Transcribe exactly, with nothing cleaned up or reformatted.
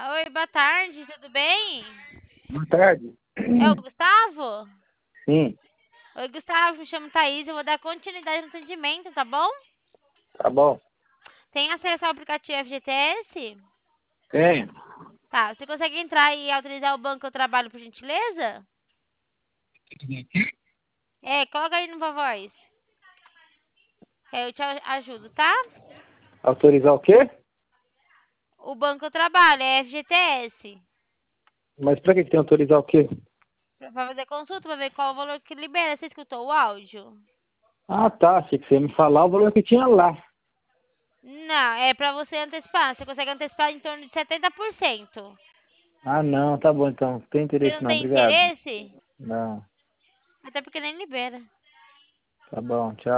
Oi, boa tarde, tudo bem? Boa tarde. É o Gustavo? Sim, Oi, Gustavo, me chamo Thaís, eu vou dar continuidade no atendimento, tá bom? tá bom. Tem acesso ao aplicativo F G T S? Tenho. Tá, você consegue entrar e autorizar o banco que eu trabalho, por gentileza? É, coloca aí no voz. É, eu te a- ajudo, tá? Autorizar o quê? O banco que eu trabalho é F G T S. Mas pra que que tem que autorizar o quê? Pra pra fazer consulta, pra ver qual o valor que libera. Você escutou o áudio? Ah, tá. Achei que você ia me falar o valor que tinha lá. Não, é pra você antecipar. Você consegue antecipar em torno de setenta por cento. Ah, não. Tá bom, então. Não tem Você interesse não não. tem Obrigado. interesse? Não. Até porque nem libera. Tá bom. Tchau.